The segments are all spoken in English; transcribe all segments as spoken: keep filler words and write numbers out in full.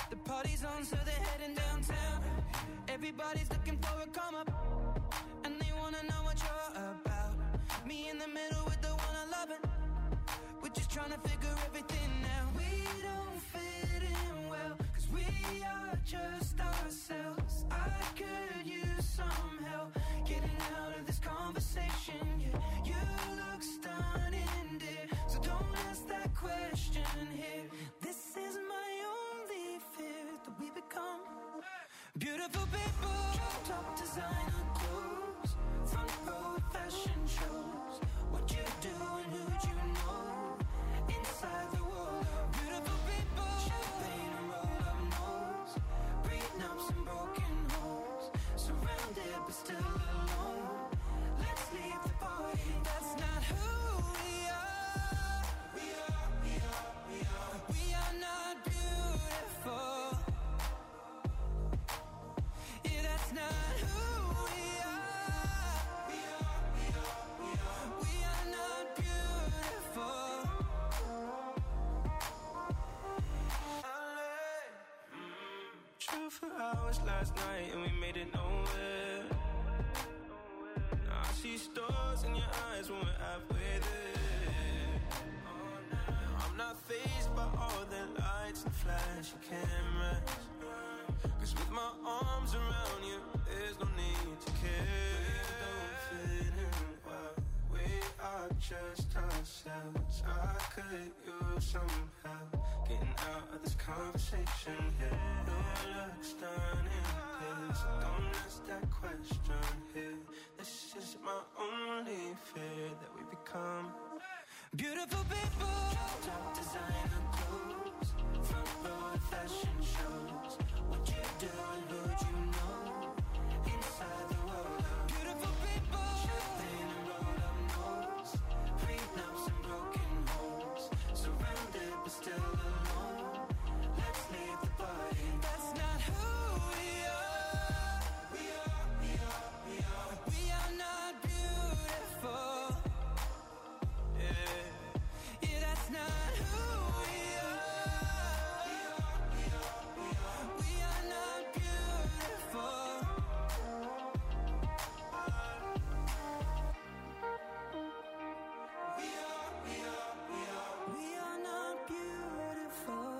The party's on, so they're heading downtown. Everybody's looking for a come up, and they wanna know what you're about. Me in the middle with the one I love it. We're just trying to figure everything out. We don't fit in well, cause we are just ourselves. I could use some help getting out of this conversation. Yeah, you look stunning, dear, so don't ask that question here. This is my only fear, that we become beautiful people. Top designer clothes, front row fashion shows. What you do and who'd you know? Inside the world of beautiful people. Champagne and roll up nose, prenups and broken homes. Surrounded but still alone. Let's leave the party. That's not who we are. We are, we are, we are. We are not beautiful. Yeah, that's not who we are. We are, we are, we are. We are not beautiful. Drove for hours last night and we made it nowhere. Now I see stars in your eyes when we're halfway there. I'm not fazed by all the lights and flashy cameras, cause with my arms around you, there's no need to care. We don't fit in well, we are just ourselves. I could use some help getting out of this conversation here. You look stunning, please, so don't ask that question here. This is my only fear, that we become beautiful people. Top designer clothes, front row fashion shows. What you do and who'd you know? Inside the world of beautiful people. Champagne and roll up nose, prenups and broken homes. Surrounded but still alone. Let's leave the party. That's not who we are. We are, we are, we are. We are not beautiful. yeah. Yeah, that's not who we are. We are, we are, we are. We are not beautiful. We are, we are, we are. We are not beautiful.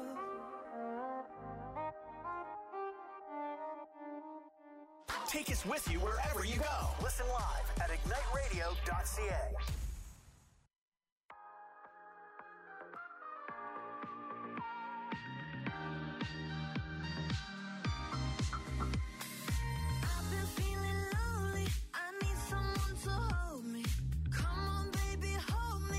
Take us with you wherever you go. Listen live at ignite radio dot c a. I've been feeling lonely. I need someone to hold me. Come on, baby, hold me.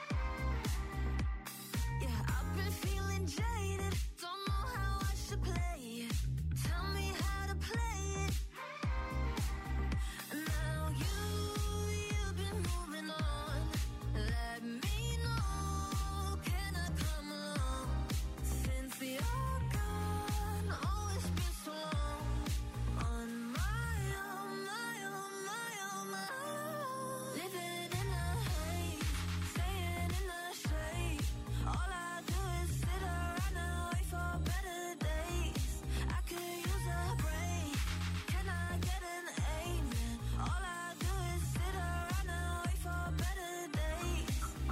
Yeah, I've been feeling jaded. Don't know how I should play it. Tell me how to play it. Now you, you've been moving on. Let me know, can I come along? Since you're gone, oh, it's been so long. On my own, my own, my own, my own. Living in the haze, staying in the shade. All I do is sit around and wait for better days. I could use a break. Can I get an amen? All I do is sit around and wait for better days.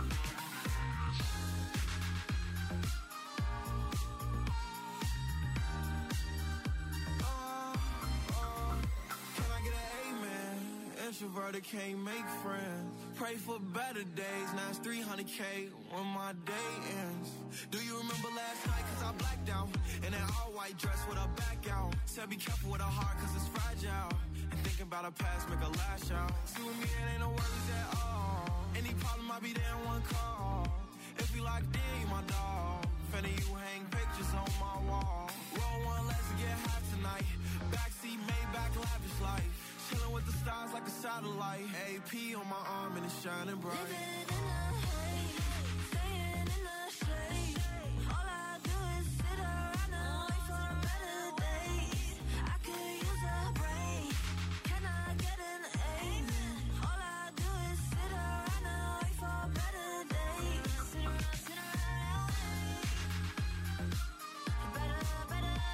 Can I get an amen? Introverted can't make friends. Pray for better days. Now it's three hundred K when my day ends. Do you remember last night? Cause I blacked out in that all white dress with a back out. Said be careful with a heart cause it's fragile. And thinking about a past make a lash out. See with me it ain't no worries at all. Any problem I'll be there in one call. If we locked in, you my dog. Finna you hang pictures on my wall. Roll one, let's get high tonight. Backseat, Maybach, lavish life. Chilling with the stars like a satellite. A P on my arm and it's shining bright. Living in the haze, staying in the shade. All I do is sit around and wait for better days. I could use a break. Can I get an amen? All I do is sit around and wait for better days. Sit around, sit around and wait. Better, better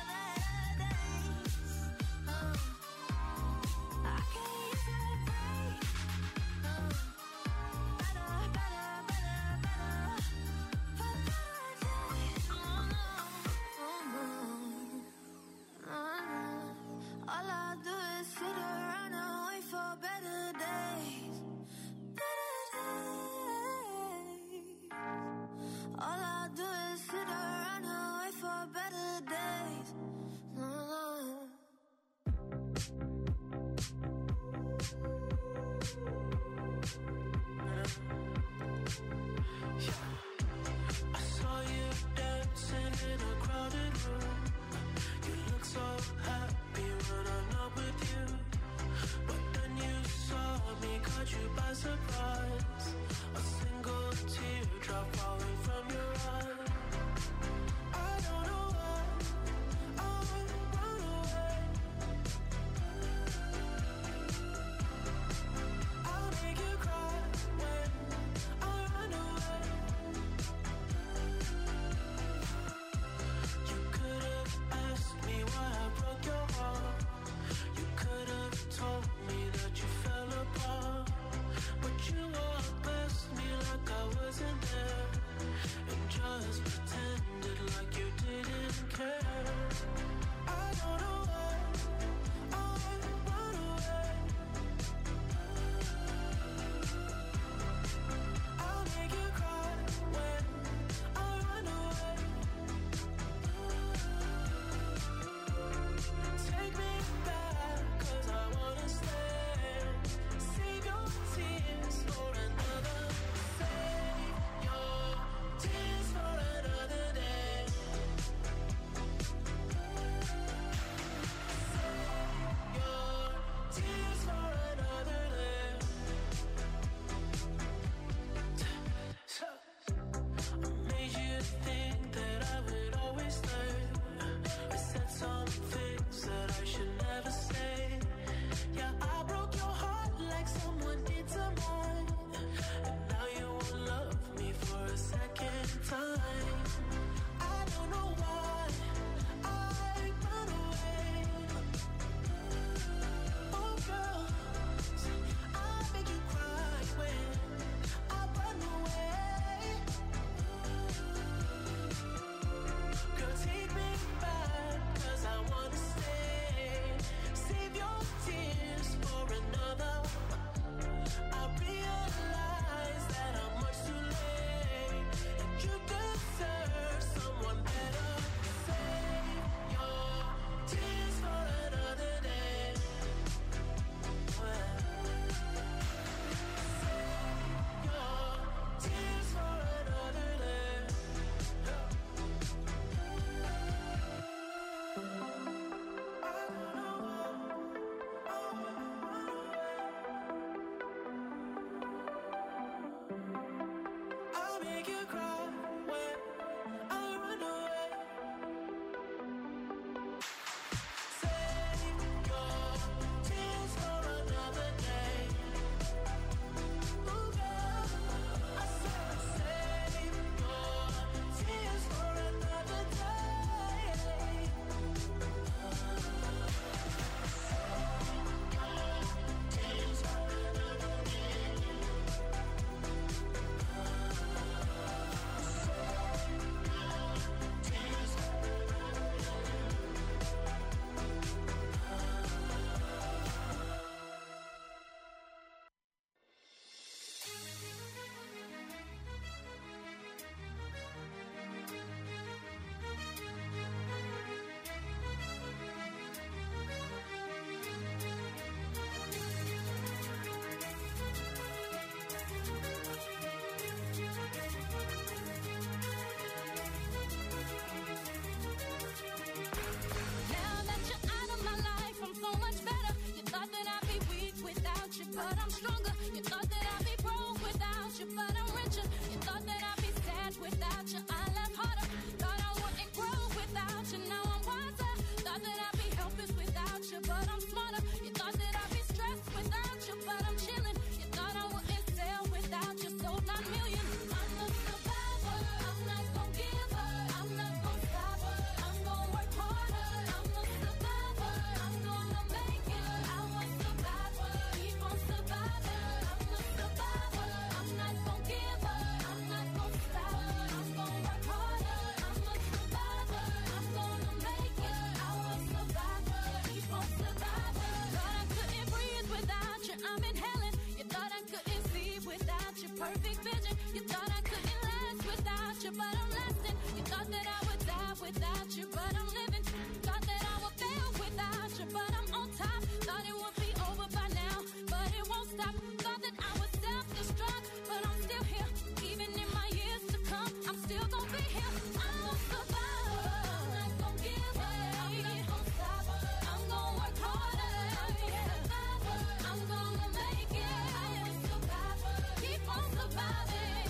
I'm stronger. You thought that I'd be broke without you, but I'm richer. You thought that I'd be sad without you, I laugh harder. Thought I wouldn't grow without you, now I'm wiser. Thought that I'd be helpless without you, but I'm smarter. You thought that I'd be stressed without you, but I'm chilling. You thought I wouldn't sell without you, sold nine million. I'm a survivor, I'm not gonna give up, I'm not gonna stop, I'm gonna work harder. I'm a survivor, I'm gonna make it. I was survivor, keep on surviving. I'm a survivor, I'm not gonna give up, I'm not gonna stop, I'm gonna work harder. I'm a survivor, I'm gonna make it. I was survivor, keep on surviving. Thought I couldn't breathe without you, I'm inhaling. You thought I couldn't see without your perfect vision. You thought I couldn't last without you, but I'm lasting. You thought that I would die without you, but I'm living. Thought that I would fail without you, but I'm on top. Thought it would be over by now, but it won't stop. Thought that I would self-destruct, but I'm still here. Even in my years to come, I'm still gonna be here. I'm a survivor, I'm not gonna give up, I'm not gonna stop, I'm gonna work harder. I'm a survivor, I'm gonna make it. I am a survivor, keep on surviving.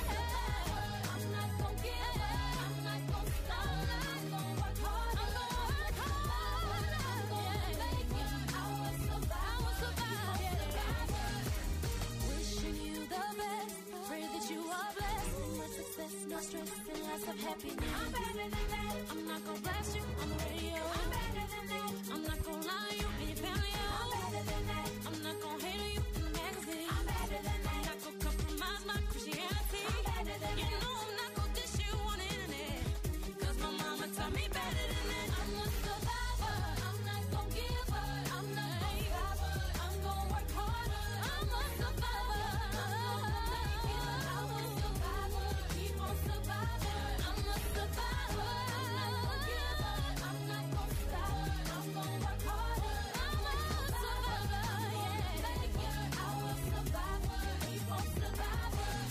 I'm not gonna give up, I'm not gonna stop, I'm gonna work harder. I'm gonna work harder. I'm gonna make it. I will survive, I will survive. Wishing you the best, pray that you are blessed. Much success, no stress, and lots of happiness. I'm better than that. I'm not gonna blast you on the radio. I'm better than that. I'm not gonna lie to you in your family. I'm better than that. I'm not gonna hate on you in the magazine. I'm better than that. I'm not gonna compromise my Christianity. I'm better than that. You know I'm not gonna dish you on the internet, 'cause my mama taught me better than that. I'm a survivor, I'm not gonna give up, I'm not gonna stop, I'm gonna work harder. I'm a survivor, I'm gonna make it. I will survivor, keep on surviving. I'm a survivor, I'm not gonna give up, I'm not gonna stop, I'm gonna work harder. I'm a survivor, yeah, make it. I will survivor, keep on surviving.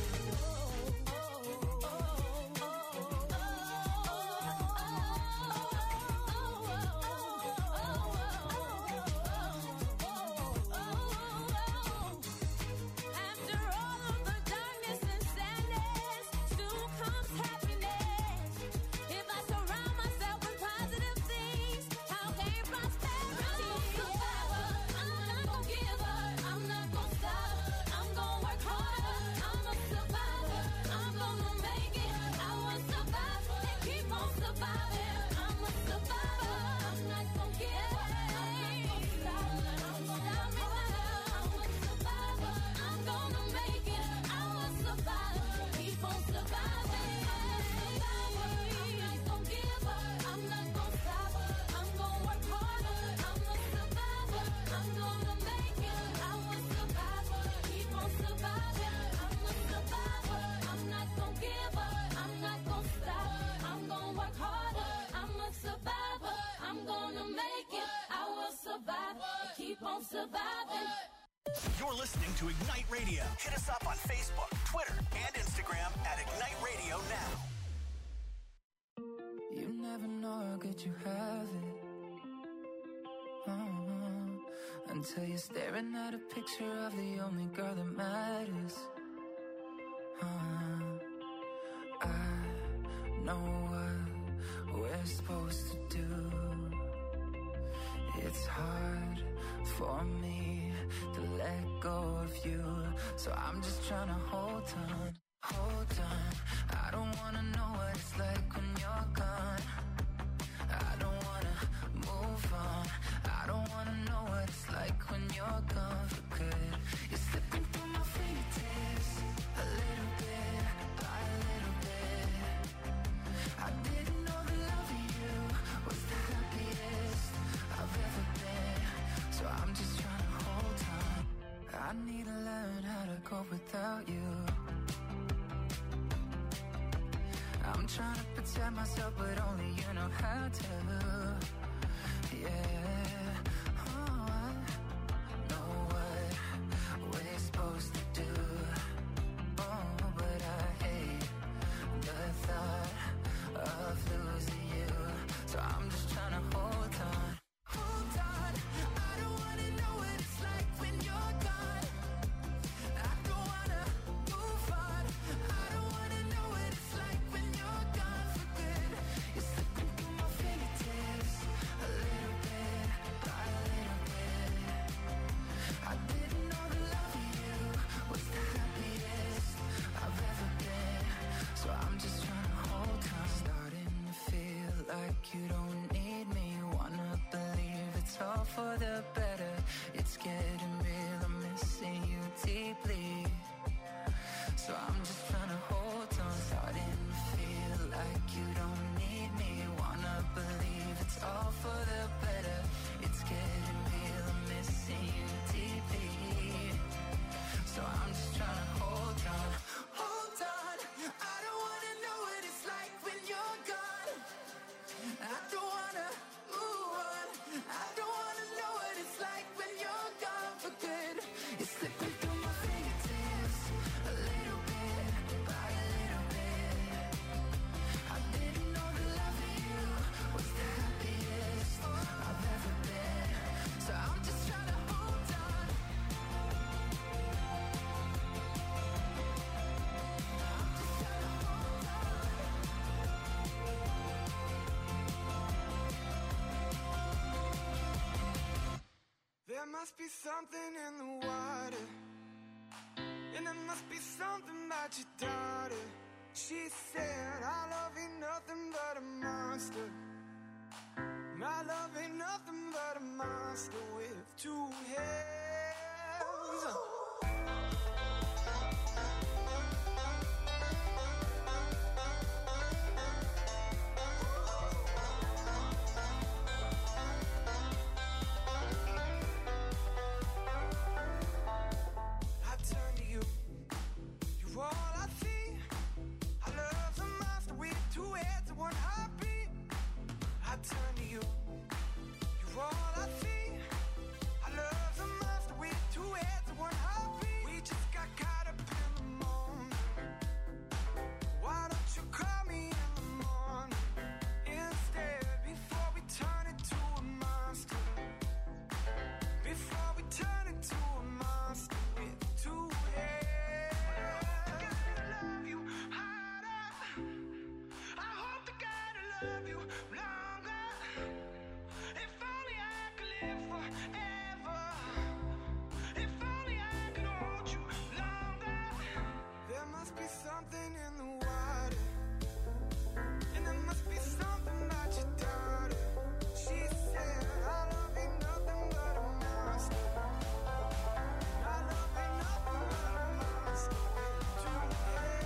After all of the darkness and sadness, soon comes happiness. If I surround myself with positive things, I'll gain prosperity. I'm a survivor, I'm not gonna give up, I'm not gonna stop, I'm gonna work harder. I'm a survivor, I'm gonna make it. I will survive and keep on surviving. I'm a survivor, I'm not gonna give up, I'm not gonna stop, I'm gonna stop me now. I'm a survivor, I'm gonna make it. I will survive, keep on surviving. I'm a survivor, I'm not gonna give up, I'm not gonna stop, I'm gonna work harder. I'm a survivor, I'm gonna make it. I will survive, keep on surviving. I'm a survivor, I'm not gonna give up, I'm not gonna stop, I'm gonna work harder. I'm a survivor, I'm gonna make it. I will survive, keep on surviving. You're listening to Ignite Radio. Hit us up on Facebook, Twitter, and Instagram at Ignite Radio Now. You never know how good you have it. Uh-huh. Until you're staring at a picture of the only girl that matters. Uh-huh. I know what we're supposed to do. It's hard for me to let go of you, so I'm just trying to hold on, hold on. I don't wanna know what it's like when you're gone. I don't wanna move on. I don't wanna know what it's like when you're gone for good. You're slipping through my fingertips, a little bit, by a little bit. I didn't know the love of you was the happiest I've ever been, so I'm just trying to hold on. I need to learn how to cope without you. I'm trying to protect myself, but only you know how to. Yeah, oh, I know what we're supposed to do. Oh, but I hate the thought of losing you, so I'm just trying to hold on. Hold on, I don't wanna know what it's like when you're gone. It's getting real, I'm missing you deeply. So I'm just trying to hold on, starting to feel like you don't need me. Wanna believe it's all for the better. It's getting real, I'm missing you deeply. So I'm just trying to hold on, hold on. I don't wanna know what it's like when you're gone. I don't wanna move on. I don't wanna know what it's like when you're gone for good. It's slipping through my fingertips, a little bit by a little bit. I didn't know the love of you was the happiest I've ever been. So I'm just trying to hold on. I'm just trying to hold on. There must be something in the water, and there must be something about your daughter. She said, our love ain't nothing but a monster. My love ain't nothing but a monster with two heads. I turn to you, you're all I see. Our love's a monster with two heads and one heartbeat. I turn to you, you're all I see. Our love's a monster with two heads and one heartbeat. We just got caught up in the moment. Why don't you call me in the morning instead, before we turn it to a monster? Before we turn it to a monster with two heads. I gotta love you harder. I hope to God I love you longer. If only I could live forever. If only I could hold you longer. There must be something in the water, and there must be something about your daughter. She said, our love ain't nothing but a monster. Our love ain't nothing but a monster with two heads.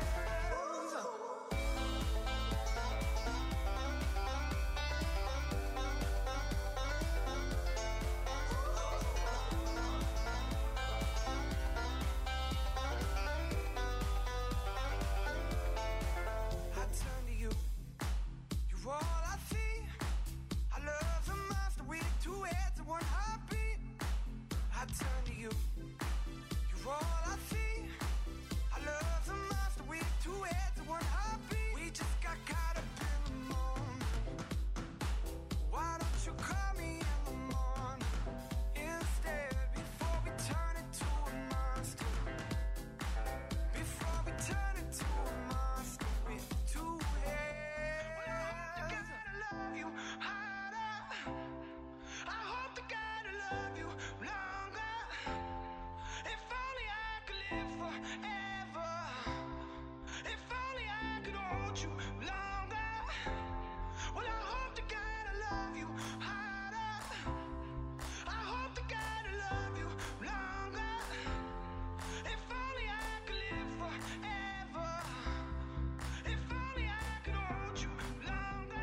I turn to you, you're all I see. Our love's a monster with two heads and one heartbeat. I turn to you, you're all I see. Our love's a monster with two heads and one heartbeat. We just got caught up in the moment. Why don't you call me in the morning instead, before we turn it to a monster? Before we turn it to a monster with two heads. Well, I hope to God I love you harder. I hope to God I love you longer. If only I could live forever. If only I could hold you longer. Well, I hope to God I love you harder. I hope to God I love you longer. If only I could live forever. If only I could hold you longer.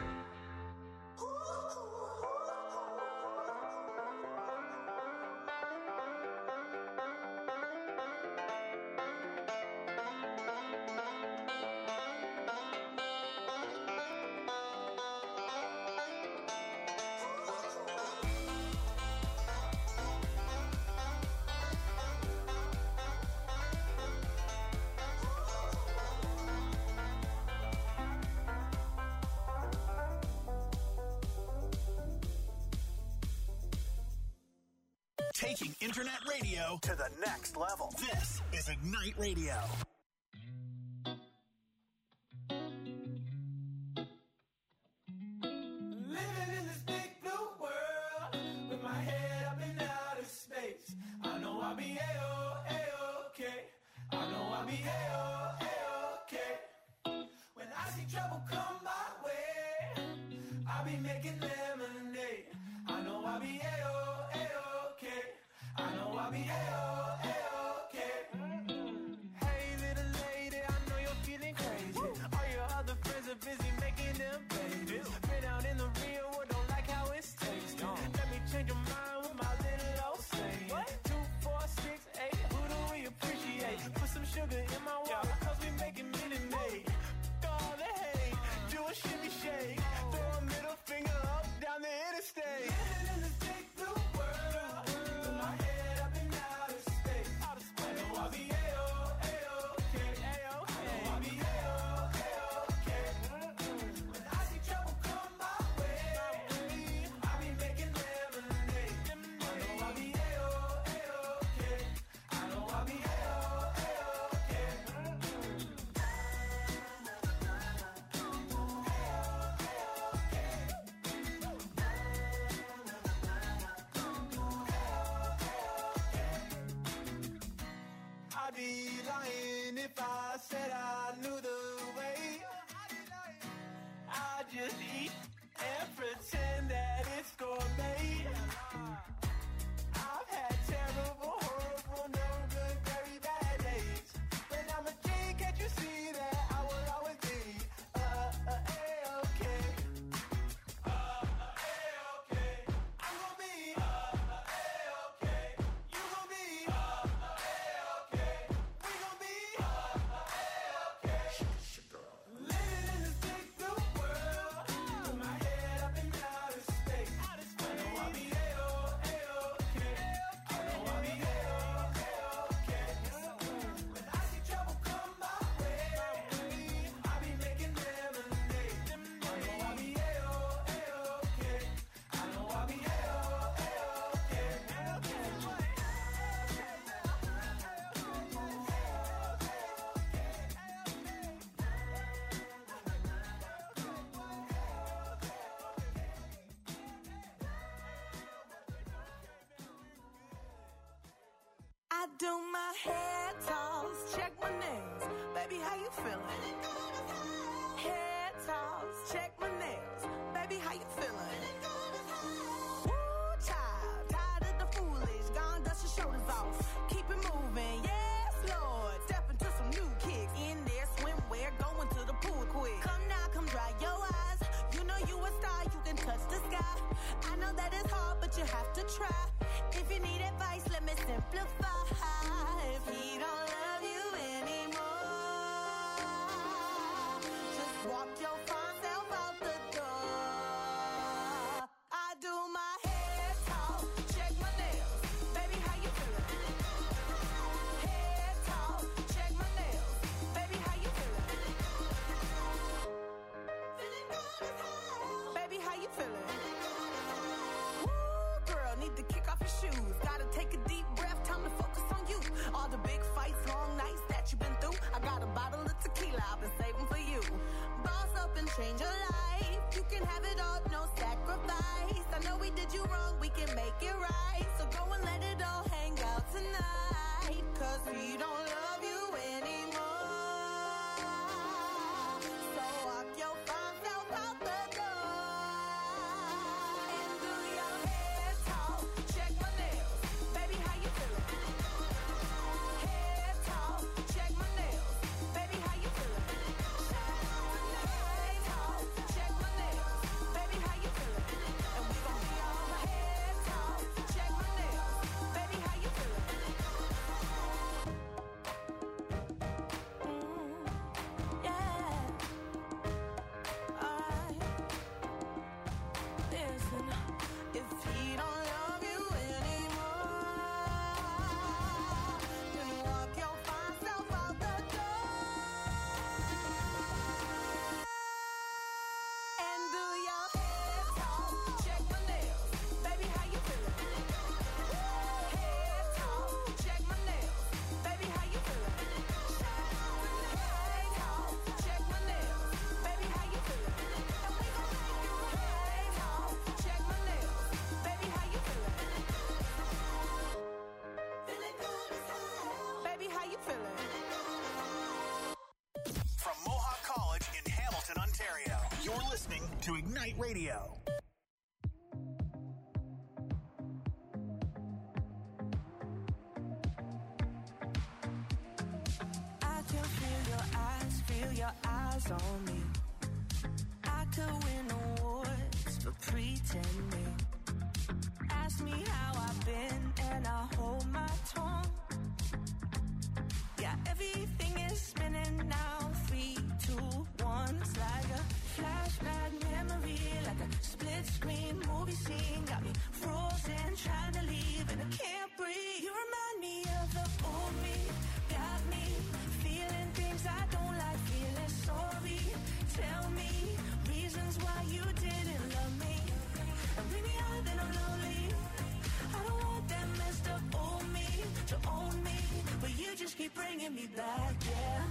Taking internet radio to the next level. This is Ignite Radio. Living in this big blue world with my head up in outer space. I know I'll be A-O, A-OK. I know I'll be A-O, A-OK. When I see trouble come my way, I'll be making lemonade. I know I'll be A-O, A-OK. eat and pretend that it's gourmet. I've had terrible, horrible, no good, very bad days. But I'm a king, can't you see that I will always be uh, uh, A-okay. Uh, uh, A-okay. I'm gonna be uh, uh, A-okay. You gonna be uh, uh, A-okay. We gonna be uh, uh, A-okay. Living in this big blue world, with my head up in outer space. I know I'll be A-oh, A-okay. I know I'll be A-oh, A-okay. When I see trouble come my way, I'll be making lemonade. I know I'll be A-oh, A-okay. I know I'll be A-oh, A-okay. I do my hair toss, check my nails. Baby, how you feeling? Hair toss, check my nails. Baby, how you feeling? Woo, child, tired of the foolish. Gone, dust your shoulders off. Keep it moving, yes, Lord. Step into some new kicks. In there, swimwear, going to the pool quick. Come now, come dry your eyes. You know you a star, you can touch the sky. I know that it's hard, but you have to try. If you need advice, let me simplify. If he don't love you anymore, just walk your fine self out the door. I do my hair talk, check my nails. Baby, how you feeling? Hair talk, check my nails. Baby, how you feeling? Feeling good as hell. Baby, how you feeling? Woo, girl, need to kick off your shoes. Gotta take a deep breath, time to focus on you. All the big fights, long nights that you've been through. I got a bottle of tequila I've been saving for you. Boss up and change your life. You can have it all, no sacrifice. I know we did you wrong, we can make it right. So go and let it all hang out tonight. Cause we don't love you anymore. So walk your fine self out the door. And do your hair talk, check my nails. Baby, how you feeling? Hair talk, check my nails. Baby, how you feeling? Hair talk, check my nails. Baby, how you feeling? And we gon' be all hair talk, check my nails. Baby, how you feeling? Mm, yeah. Alright. Listen, if he don't love you anymore, then walk your fine self out the door and do your hair talk, check my nails. Baby, how you feeling? Hair talk, check my nails. Baby, how you feeling? Hair talk, check my nails. Baby, how you feeling? And we gon' make you hair talk, check my nails. Baby, how you feeling? Feeling good as hell. Baby, how you feeling? From Mohawk College in Hamilton, Ontario, you're listening to Ignite Radio. I can feel your eyes, feel your eyes on me. I could win awards for pretending. Ask me how I've been and I hold my tongue. Yeah, everything is spinning now. Three, two, one. It's like a flashback memory, like a split screen movie scene. Got me frozen, trying to leave, and I can't breathe. You remind me of the old me. Got me feeling things I don't like, feeling sorry. Tell me reasons why you didn't love me. And bring me out, then I'm lonely. I don't want that messed up old me to own me, but you just keep bringing me back, yeah.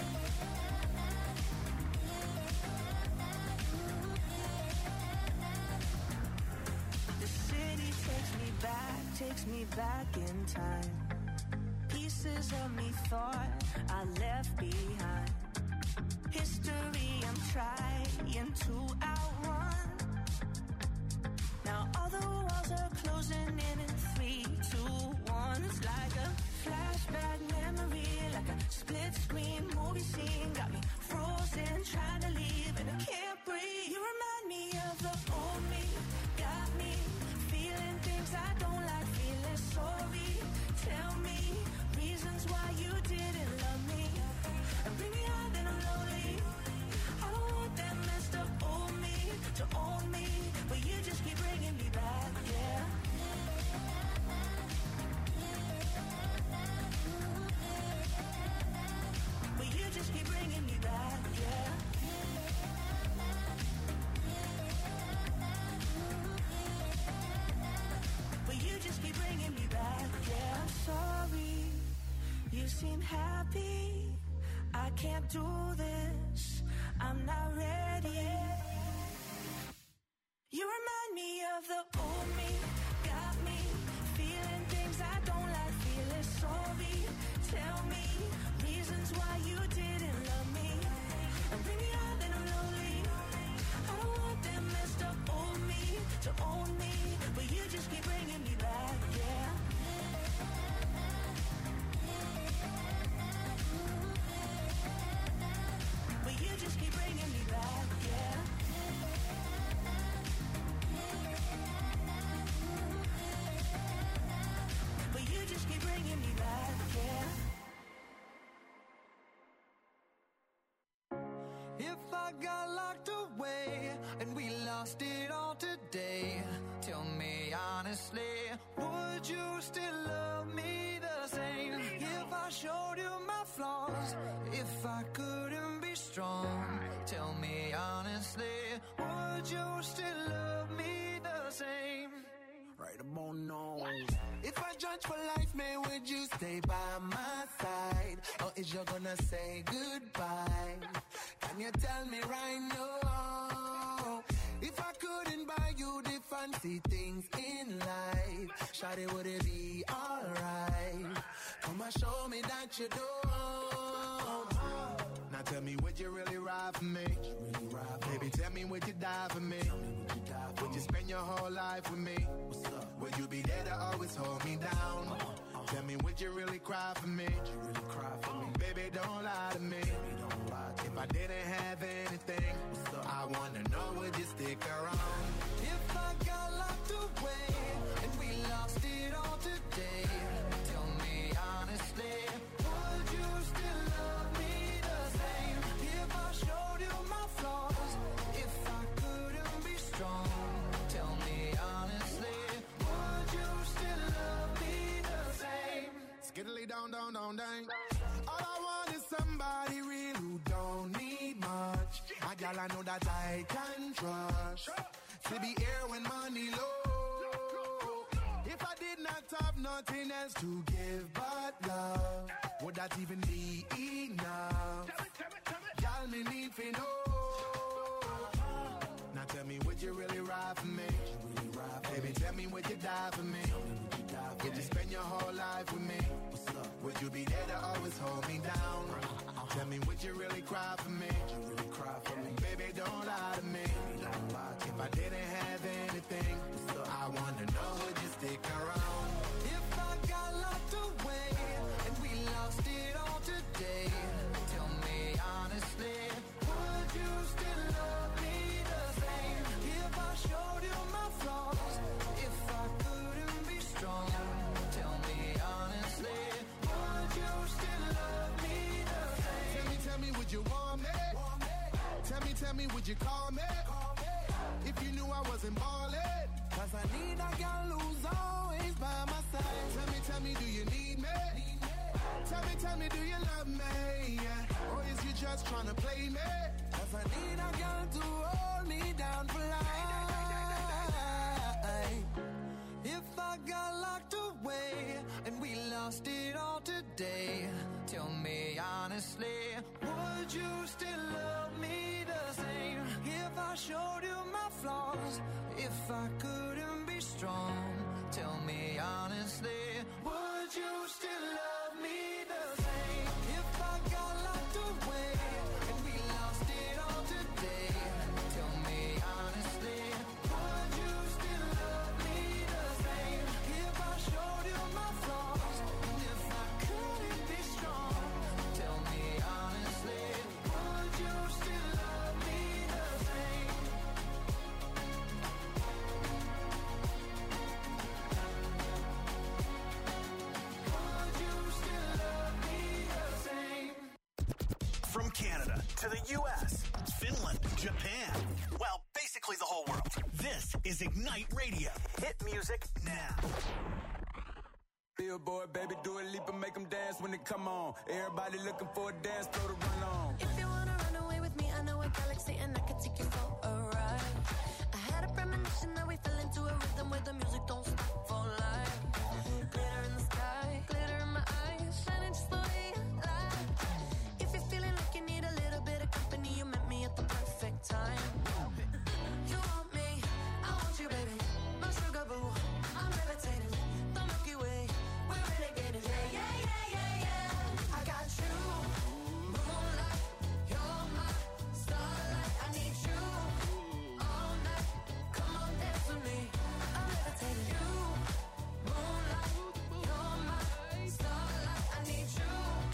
The city takes me back, takes me back in time. Pieces of me thought I left behind. history I'm trying to outrun. Now all the walls are closing in in three, two, one. It's like a flashback memory, like a split screen movie scene. Got me frozen, trying to leave and I can't breathe. You remind me of the old me, got me feeling things I don't like, feeling sorry. Tell me reasons why you didn't love me, and bring me out then I'm lonely. I don't want that messed up old me to own me, but you just keep bringing me back, yeah. But you just keep bringing me back, yeah. But you just keep bringing me back, yeah. I'm sorry, you seem happy. I can't do this, I'm not ready. You remind me of the old me, got me feeling things I don't like, feeling sorry. Tell me reasons why you didn't love me, and bring me out then I'm lonely. I don't want that messed up old me to own me, but you just keep bringing me back, yeah. But you just keep bringing me back, yeah. But you just keep bringing me back, yeah. If I got locked away and we lost it all today, tell me honestly, would you still love me the same? If I showed you my flaws, if I couldn't be strong, tell me honestly, would you still love me the same? Right about now. If I judge for life, man, would you stay by my side? Or is you gonna say goodbye? Can you tell me right now? If I couldn't buy you the fancy things in life, shawty, would it be alright? Come and show me that you don't. Now tell me, would you really ride for me? Really ride for Baby, tell me, would you die for me? Would you, die for would you spend your whole life with me? Would you be there to always hold me down? Uh-huh. Tell me, would you really cry for me? Would you really cry for me? Baby, don't lie to me. Baby, don't lie to if me. I didn't have anything, I wanna know, would you stick around? If I got locked away and we lost it all today, tell me honestly, would you still love me the same? If I showed you my flaws, if I couldn't be strong, tell me honestly, would you still love me the same? Skiddly down, down, down, down. All I want is somebody real who don't need much. A gal I know that I can trust. To be here when money low. If I did not have nothing else to give but love, would that even be enough? Gal, me need to know. Now tell me, would you really ride for me? Really ride for Baby, me? Tell me, would you die for me? Would you, die for would me? You spend your whole life with me? Would you be there to always hold me down? Uh-huh. Tell me, would you really cry for me? Would you really cry for me? Baby, don't lie to me. Don't lie to if me. I didn't have anything, I wanna know, would you stick around? If I got locked away and we lost it all today, tell me honestly, would you still love me the same? If I showed you my flaws, if I couldn't be strong, tell me honestly, would you still love me the same? Tell me, tell me, would you want me? Want me? Tell me, tell me, would you call me? Call me. If you knew I wasn't ballin', cause I need a girl who's always by my side. Tell me, tell me, do you need me? Need me? Tell me, tell me, do you love me? Yeah. Or is you just trying to play me? Cause I need a girl to hold me down for life. If I got locked away and we lost it all today, tell me honestly, would you still love me the same? If I showed you my flaws, if I couldn't be strong, tell me honestly, would you still love me the same? If I got locked away and we lost This is Ignite Radio. Hit music now. Billboard, baby, do a leap and make them dance when they come on. Everybody looking for a dance floor to run on. If you wanna run away with me, I know a galaxy and I can take you for a ride. I had a premonition that we fell into a rhythm where the music don't stop for life. Glitter in the sky, glitter in my eyes, shining just the way I like. If you're feeling like you need a little bit of company, you met me at the perfect time. You want me, I want you, baby. My sugar boo, I'm levitating. The Milky Way, we're renegading. Yeah, yeah, yeah, yeah, yeah. I got you, moonlight. You're my starlight. I need you all night. Come on, dance with me. I'm levitating. You, moonlight. You're my starlight. I need you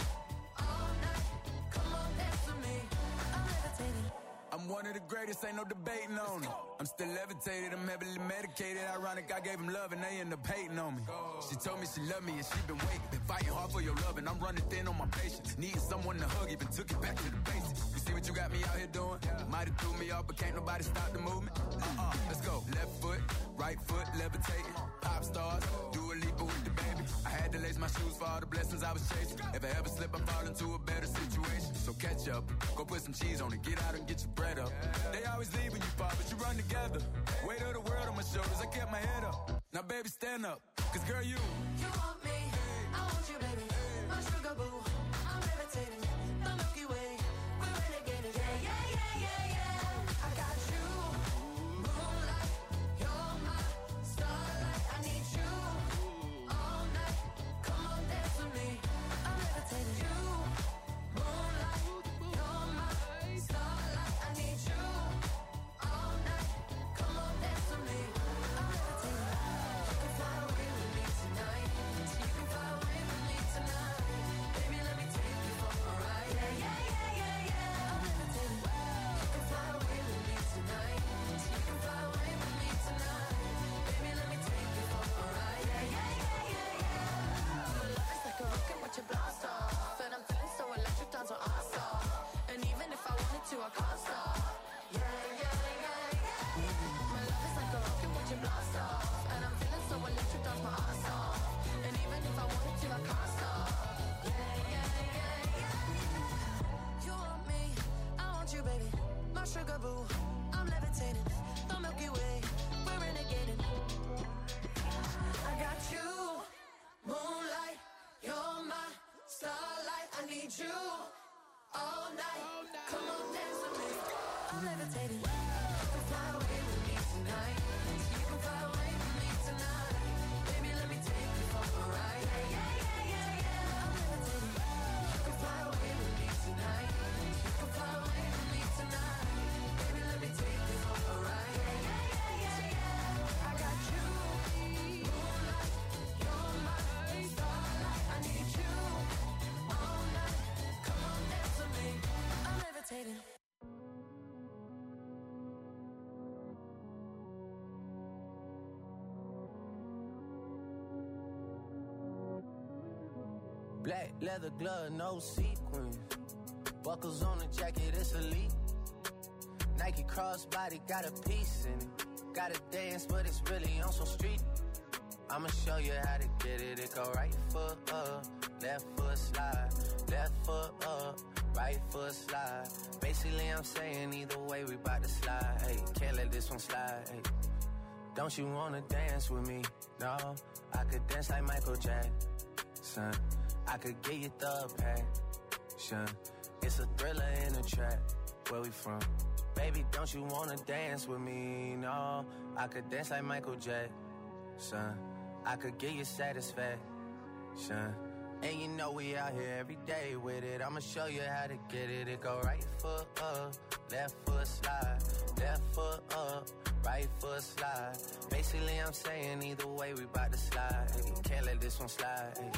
all night. Come on, dance with me. I'm levitating. I'm one of the greatest, ain't no debating on it. I'm still levitated, I'm heavily medicated. Ironic, I gave him love and they end up hating on me. She told me she loved me and she been waiting. Been fighting hard for your love and I'm running thin on my patience. Needing someone to hug, even took it back to the basics. You see what you got me out here doing? Might have threw me off, but can't nobody stop the movement. Uh-uh, let's go. Left foot, right foot, levitating. Pop stars, do a leap with the baby. I had to lace my shoes for all the blessings I was chasing. If I ever slip, I fall into a better situation. So catch up, go put some cheese on it, get out and get your bread up. They always leave when you fall, but you run together. Weight of the world on my shoulders, I kept my head up. Now baby, stand up, cause girl, you You want me, I want you, baby. My sugar boo, I'm levitating. The Milky Way, we're renegading. Yeah, yeah, yeah, yeah, yeah. I got you, moonlight. You're my starlight. I need you all night. Come on, dance with me. I'm levitating. You, moonlight. You're my starlight. I need you all night. Come on, dance with me. I'm levitating. You can fly away with me tonight. You can fly away with me tonight. Baby, let me take you for a ride. Yeah, yeah, yeah, yeah, yeah. I'm levitating. You can fly away with me tonight. You can fly away with me tonight. Baby, let me take you for a ride. Yeah, yeah, yeah, yeah, yeah. Your love is like a rocket, watch it blast off. And I'm feeling so electric, dance on our stop. And even if I wanted to, I can't stop. Yeah, yeah, yeah, yeah. My love is like a rocket, watch it blast off. And I'm feeling so electric, dance my ass off. And even if I wanted to, I can't stop. Yeah, yeah, yeah, yeah. You want me, I want you, baby. My sugar boo, I'm levitating. The Milky Way, we're renegading. I got you, moonlight. You're my starlight. I need you all night. Come on, dance with me. I'm levitating. You can fly away with me tonight. You can fly away with me tonight. Baby, let me take you for a ride. Yeah, yeah, yeah, yeah, yeah. I'm levitating. You can fly away with me tonight. You can fly away with me tonight. Baby, let me take you for a ride. Yeah, yeah, yeah, yeah, yeah. I got you, moonlight. You're my starlight. I need you all night. Come on, dance with me. I'm levitating. Black leather glove, no sequins. Buckles on the jacket, it's elite. Nike crossbody, got a piece in it. Gotta dance, but it's really on some street. I'ma show you how to get it. It go right foot up, left foot slide. Left foot up, right foot slide. Basically, I'm saying either way, we bout to slide. Hey, can't let this one slide. Hey. Don't you wanna dance with me? No, I could dance like Michael Jackson. I could get you the passion. It's a thriller in a trap. Where we from? Baby, don't you wanna dance with me? No, I could dance like Michael Jackson. I could get you satisfaction. And you know we out here every day with it. I'ma show you how to get it. It go right foot up, left foot slide. Left foot up, right foot slide. Basically, I'm saying either way, we bout to slide. Hey, can't let this one slide. Hey.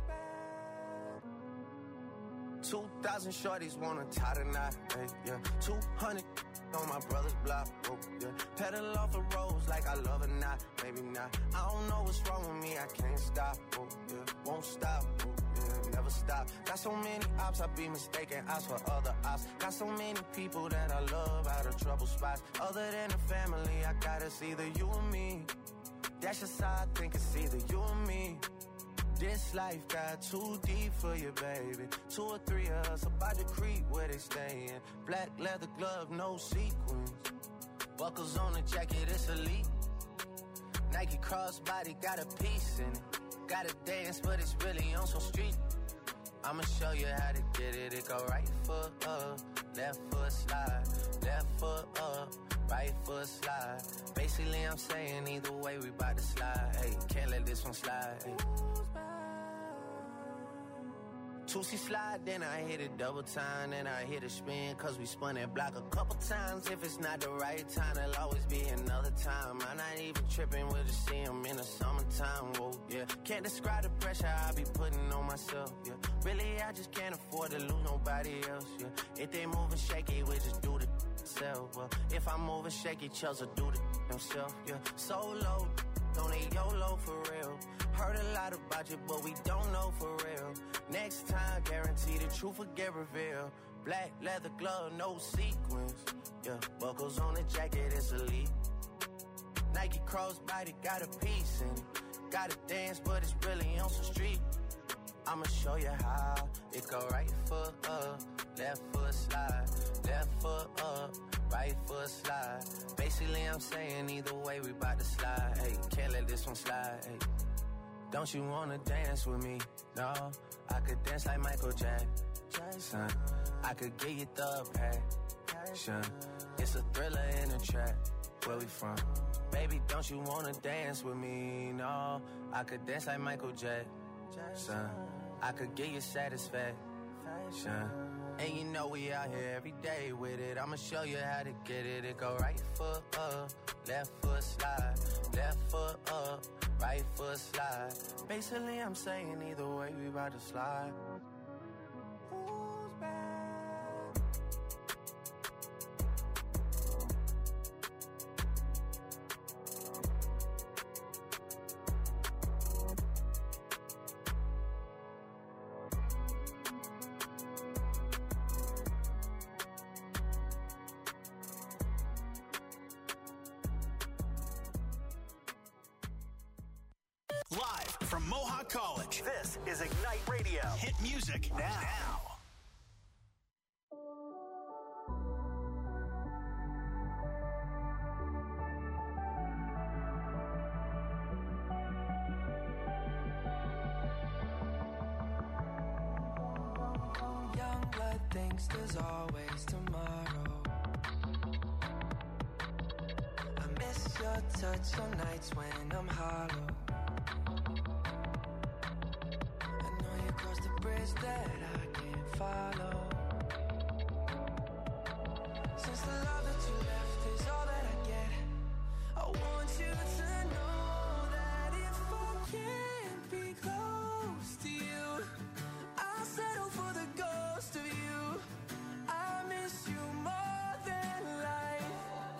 Two thousand shorties wanna tie the knot. Hey, yeah. Two hundred on my brother's block. Oh, yeah. Pedal off the roads like I love or not. Maybe not. I don't know what's wrong with me. I can't stop. Oh, yeah. Won't stop. Oh, yeah. never stop. Got so many ops, I be mistaken ops for other ops. Got so many people that I love out of trouble spots. Other than the family, I got it's either you or me. That's just how I think it's either you or me. This life got too deep for you, baby. Two or three of us about to creep where they stayin'. Black leather glove, no sequins. Buckles on the jacket, it's elite. Nike crossbody got a piece in it. Gotta dance, but it's really on some street. I'ma show you how to get it. It go right foot up, left foot slide. Left foot up, right foot slide. Basically, I'm saying either way, we bout to slide. Hey, can't let this one slide. Hey. Two-C slide, then I hit it double time, then I hit a spin, cause we spun that block a couple times. If it's not the right time, there'll always be another time. I'm not even tripping, we'll just see him in the summertime, whoa, yeah. Can't describe the pressure I be putting on myself, yeah. Really, I just can't afford to lose nobody else, yeah. If they moving shaky, we just do the self, well. If I'm moving shaky, Chelsea do the himself, yeah. Solo, don't need YOLO for real. Heard a lot about you, but we don't know for real. Next time, guarantee the truth will get revealed. Black leather glove, no sequins. Yeah, buckles on the jacket, it's elite. Nike crossbody got a piece in it. Gotta dance, but it's really on some street. I'ma show you how. It go right foot up, left foot slide. Left foot up, right foot slide. Basically, I'm saying either way, we bout to slide. Hey, can't let this one slide. Hey. Don't you wanna dance with me? No, I could dance like Michael Jackson. I could get you the passion. It's a thriller in a trap. Where we from? Baby, don't you wanna dance with me? No, I could dance like Michael Jackson. I could get you satisfaction. And you know we out here every day with it. I'ma show you how to get it. It go right foot up, left foot slide. Left foot up, right foot slide. Basically, I'm saying either way, we about to slide. Who's back? Live from Mohawk College, this is Ignite Radio. Hit music now. now. Young blood thinks there's always tomorrow. I miss your touch on nights when I'm hollow. Cross the bridge that I can't follow. Since the love that you left is all that I get, I want you to know that if I can't be close to you, I'll settle for the ghost of you. I miss you more than life.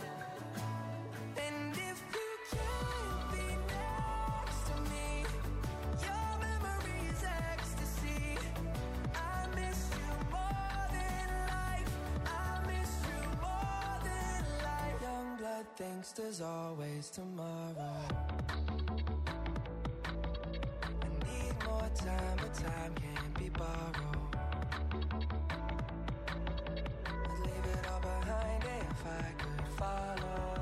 And if you can't be next to me, your memory is ecstasy. I miss you more than life. I miss you more than life. Young blood thinks there's always tomorrow. I need more time, but time can't be borrowed. I'd leave it all behind if I could follow.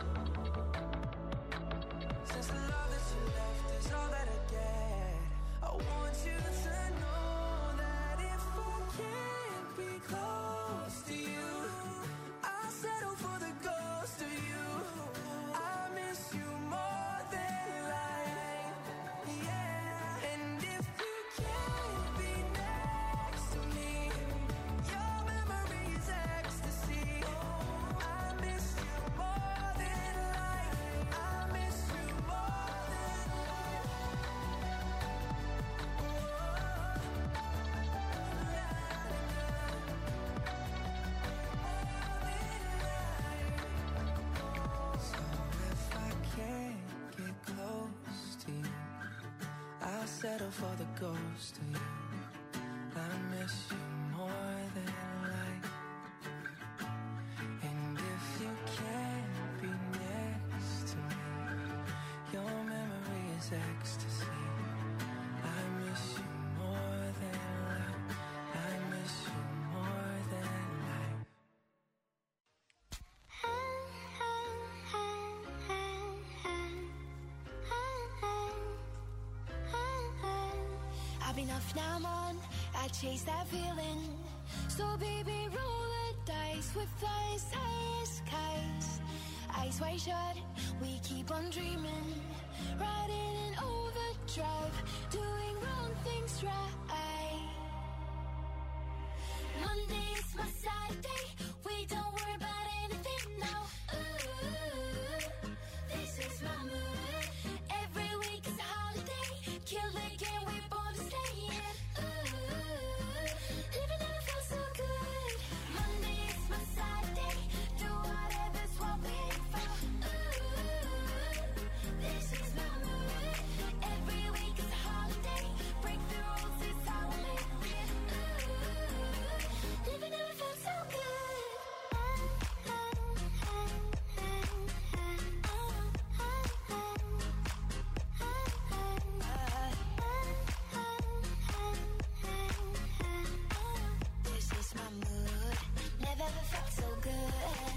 Since the love that you left is all that I get, I want you to know that if I can't be close to you, I'll settle for the ghost of you. I miss you more than life, yeah. And if you can't be next to me, your memory is ecstasy. I miss you more than life. I miss you more than life. So if I can't get close to you, I'll settle for the ghost of you. miss you more than life. And if you can't be next to me, your memory is ecstasy. I miss you more than life. I miss you more than life. I've enough now, I'm on. I chase that feeling. So baby, roll the dice with us, eyes, kites. Eyes wide shut, we keep on dreaming. Riding in overdrive, doing wrong things right. Monday's my sad day. We don't worry about anything now. Ooh, this is my mood. Every week is a holiday. Kill the game, we born to stay in. Ooh, living never felt so good. Monday is my sad day. Do whatever's what we aim for. Ooh, this is my mood. Every week is a holiday. Break the rules, it's how we live it. Ooh, living never felt so good. This is my mood. Never ever felt so good.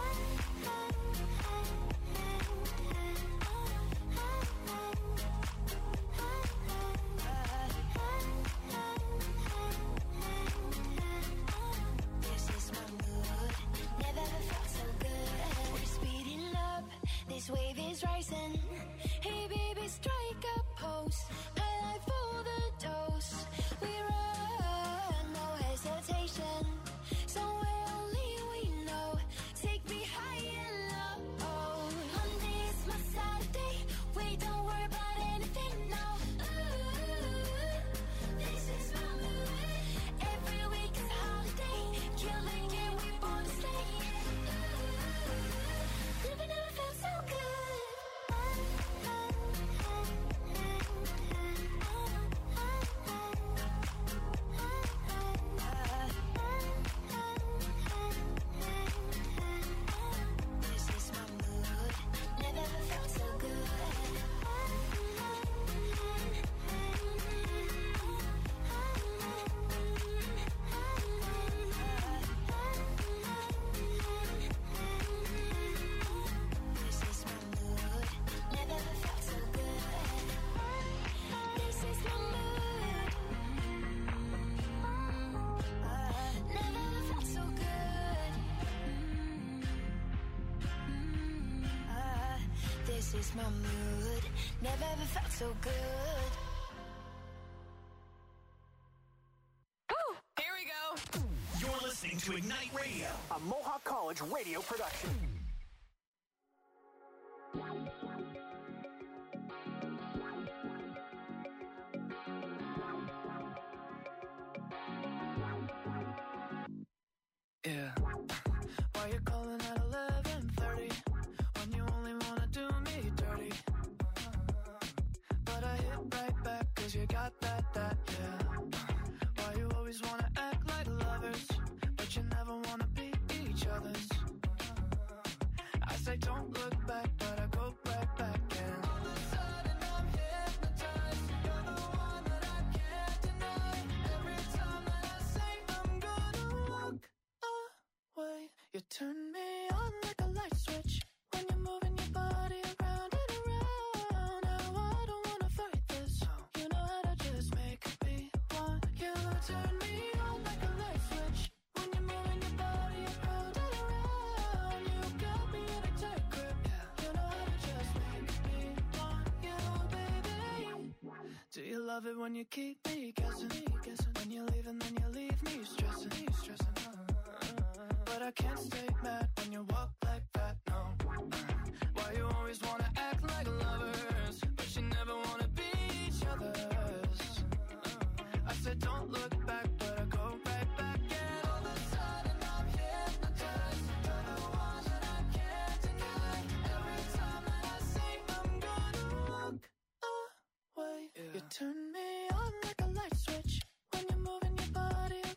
This is my mood. Never ever felt so good. We're speeding up. This wave is rising. Hey baby, strike a pose. I like for the dose. We run, no hesitation. Somewhere only we know. Take me high and low. Monday is my Saturday. We don't worry about anything now. Ooh, this is my mood. Every week is a holiday. Kill the game, we born to stay. Ooh, living never felt so good. This is my mood. Never ever felt so good. This is my mood. Never ever felt so good. This is my mood. Never ever felt so good. This is my mood. Never ever felt so good. Here we go. You're listening to Ignite Radio, a Mohawk College radio production. Yeah. Why you calling at eleven thirty when you only wanna do me dirty? But I hit right back 'cause you got that, that, yeah. Why you always wanna act like lovers, but you never wanna be each other's? I say don't look back, but I go right back and all of a sudden I'm hypnotized. You're the one that I can't deny. Every time that I say I'm gonna walk away, you turn me on like a light switch when you're moving your body around and around. Now I don't wanna fight this. You know how to just make me want you. Turn me on like a light switch when you're moving your body around and around. You got me in a tight grip. You know how to just make me want you, baby. Do you love it when you keep me guessing? When you leave and then you leave me stressing, stressing. But I can't stay mad when you walk like that, no. Why you always wanna act like lovers, but you never wanna be each other's? I said don't look back, but I go right back and all of a sudden I'm hypnotized. You're the one that I can't deny. Every time that I say I'm gonna walk away, you turn me on like a light switch when you're moving your body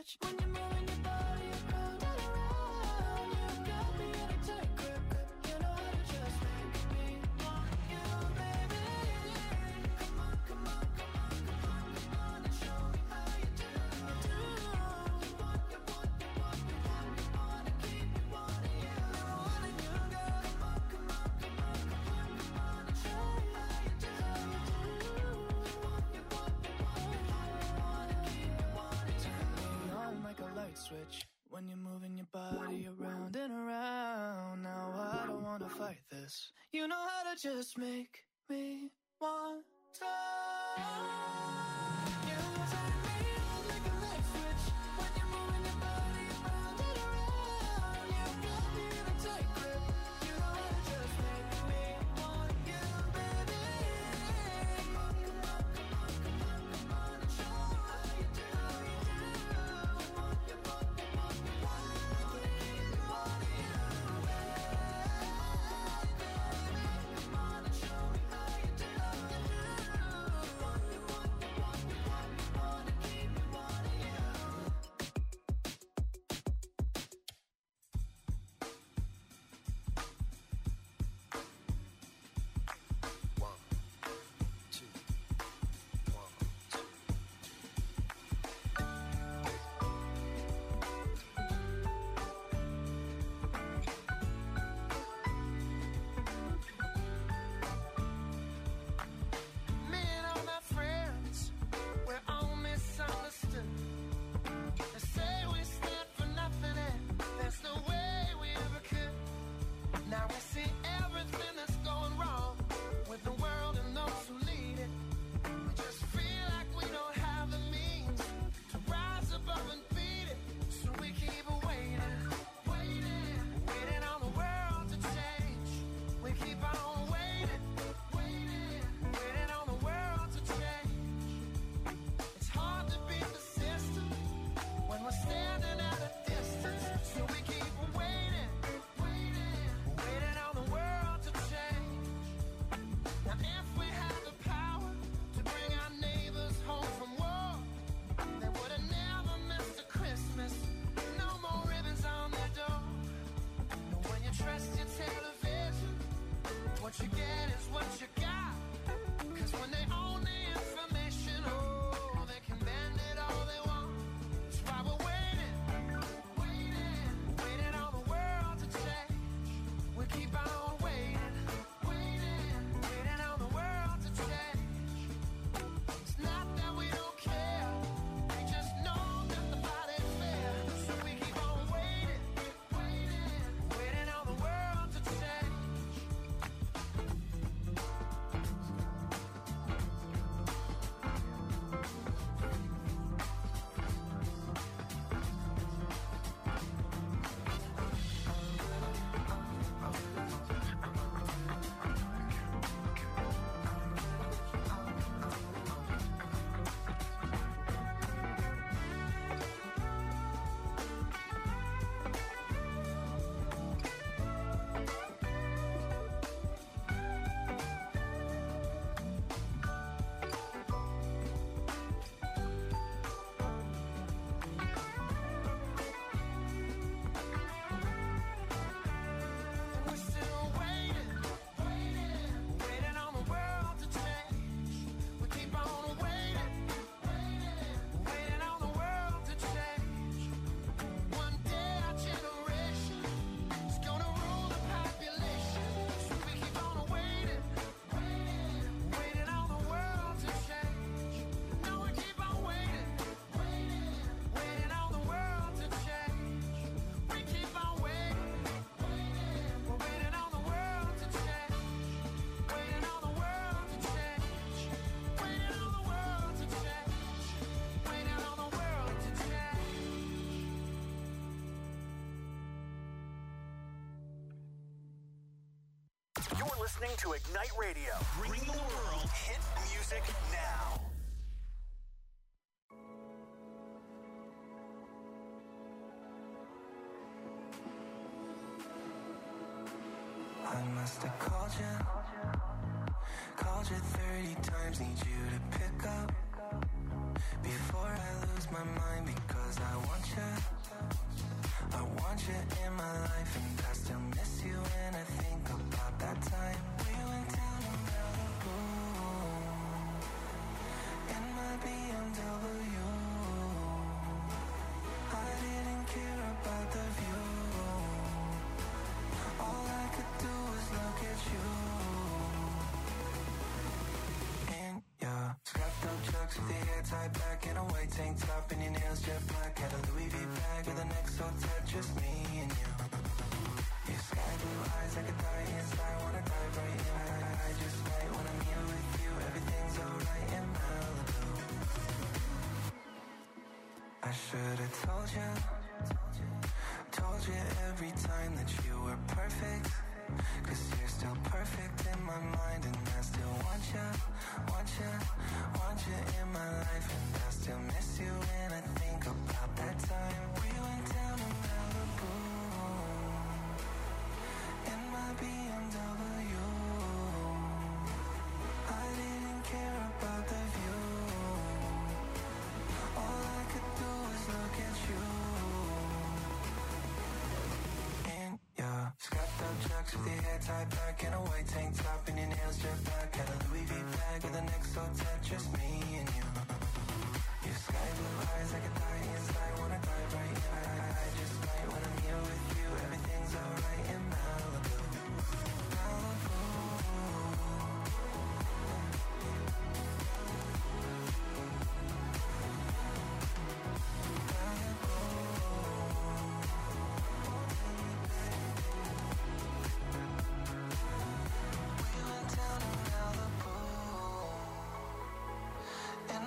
switch when you're moving your body around and around. You got me in a tight grip, grip. You know how to just make me want you, baby. Come on, come on, come on, come on, come on, and show me how you do. do. You want, you want, you want, you want, you want to keep me wanting you, wanting you, girl. Come on, come on, come on, come on, come on, and show me how you do. You want, you want, you want, you want, you want to keep me wanting you. Turn me on like a light switch when you're moving your body around and around. Now I don't wanna fight this. You know how to just make me want to. You turn me on like a light switch when you're moving your body around and around. You got me in a tight grip. You know how to just make me want you, baby. Come on, come on, come on, come on, come on, and show me how you do. You want, you want, you want, you want, you want to keep me wanting you, baby. Come on and show me how you do. You want, you want, you want, you want, you want to keep me wanting you. Me and all my friends, we're all misunderstood. They say we stand for nothing and there's no way we ever could. Now we see everything that's going wrong with the world and those who lead it. We just feel like we don't have the means to rise above and beat it. So we keep waiting, waiting, waiting on the world to change. We keep on waiting, waiting, waiting on the world to change. It's hard to beat the system when we're standing at a distance. So we keep waiting, waiting, waiting on the world to change. Now if we had the power to bring our neighbors home from war, they would have never missed a Christmas. No more ribbons on their door. And when you trust your television, what you get is what you got. Cause when they own the information, oh, they can bend it all they want. That's why we're waiting, waiting, waiting on the world to change. We keep on waiting, waiting, waiting on the world to change. It's not that we don't care, we just know that the fight ain't fair. So we keep on waiting, waiting, waiting on the world to change. We're still waiting, waiting, waiting on the world to change. We keep on waiting, waiting, waiting on the world to change. One day our generation is gonna rule the population. So we keep on waiting, waiting, waiting on the world to change. No, we keep on waiting, waiting, waiting on the world to change. We keep on waiting, waiting, we're waiting on the world to change. Waiting on the world to change. Waiting on the world to change. Waiting on the world to change. You're listening to Ignite Radio. Bring the world hit music now. I must have called you, called you thirty times, need you to pick up before I lose my mind, because I want you. I want you in my life, and I still miss you when I think about that time we went down to Malibu in my B M W. I didn't care about the view. All I could do was look at you. In your scrapped up chucks with the hair tied back in a white tank top and your nails jet black. Had a Louis V bag with an X O tat, just me and you. Your sky blue eyes, I could die inside, wanna dive right in. I, I, I just might when I'm here with you. Everything's alright in Malibu. I should've told you, told you every time that you were perfect. Cause you're still perfect in my mind, and I still want you, want you, want you in my life. And I still miss you when I think about that time we went down to Malibu in my B M W. I didn't care about the view. All I could do was look at you. In your scrapped up chucks with your hair tied back in a white tank top and your nails jet black. Had a Louis V bag with an X O tat, just me and you. Your sky blue eyes, I could die inside, wanna dive right in. I, I, I just might when I'm here with you. Everything's alright in Malibu, Malibu. We went down to Malibu in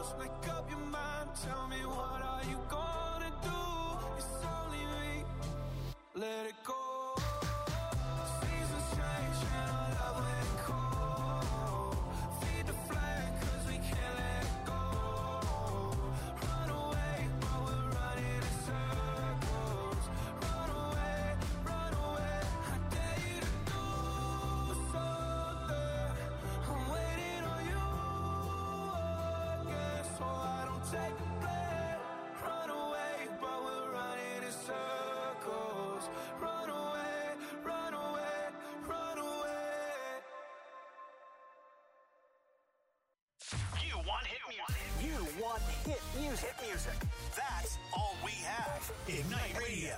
close, make up your mind. Tell me, what are you gonna do? It's only me. Let it go. Seasons change and our love let it go. Feed the flag, cause we can't let it go. Run away, but we're running in circles. Run away, run away. I dare you to do something. I'm waiting on you again, so I don't take the blame. Run away, but we're running in circles. Run away, run away, run away. You want hit music. You want hit music. Hit music. That's all we have. Ignite Radio.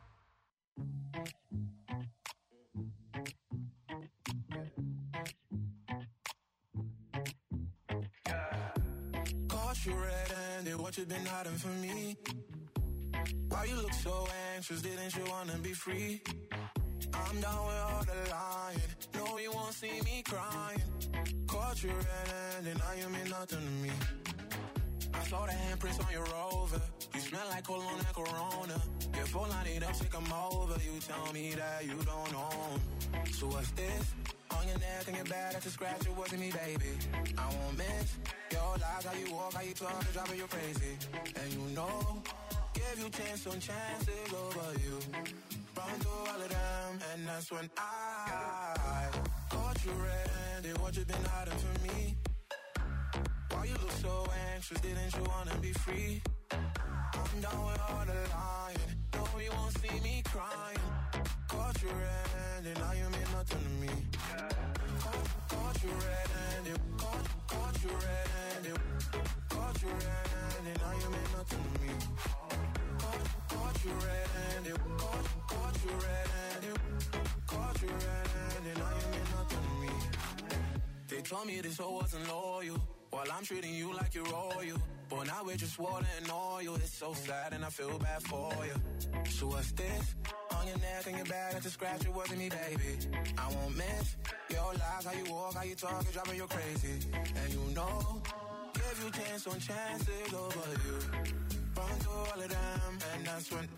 Caught you red-handed, what you been hiding from me? Why you look so anxious, didn't you wanna be free? I'm down with all the lying, no you won't see me crying. Caught you red-handed, now you mean nothing to me. I saw the handprints on your Rover, you smell like cologne and Corona. Your phone line it up, say come over, you tell me that you don't know. So what's this? On your neck and your back, that's a scratch, it wasn't me, baby. I won't miss your lies, how you walk, how you talk, it's driving you crazy. And you know, give you chance on chances over you. Run through all of them, and that's when I caught you red-handed, what you been hiding from me? Why you look so anxious, didn't you wanna be free? I'm down with all the lying, no you won't see me crying. Caught you red-handed, now you mean nothing to me. Caught, caught you red-handed, caught, caught you red-handed, caught you red-handed, now you mean nothing to me. Caught, caught you red-handed, caught, caught you red-handed, caught you red-handed, now you mean nothing to me. They told me this hoe wasn't loyal, while I'm treating you like you're royal. But now we're just water and oil. It's so sad and I feel bad for you. So what's this? On your neck and your back, that's a scratch, it wasn't me, baby. I won't miss your lies, how you walk, how you talk, it's driving you crazy. And you know, give you chance on chances over you. Run through all of them, and that's when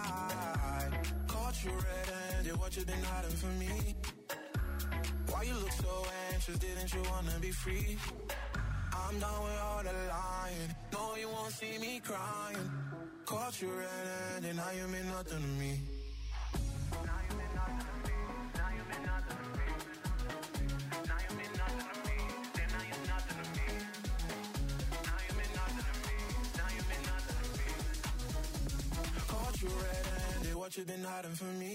I caught you red-handed, what you been hiding from me? Why you look so anxious, didn't you wanna be free? I'm done with all the lying, no you won't see me crying. Caught you red-handed, now you mean nothing to me. Now you mean nothing to me, now you mean nothing to me. Now you mean nothing to me, then now you're nothing to me. Now you mean nothing to me, now you mean nothing to me. Caught you red-handed, what you been hiding from me?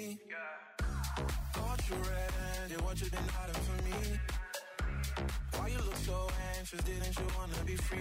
Caught you red-handed, what you been hiding from me? Why you look so anxious, didn't you wanna be free?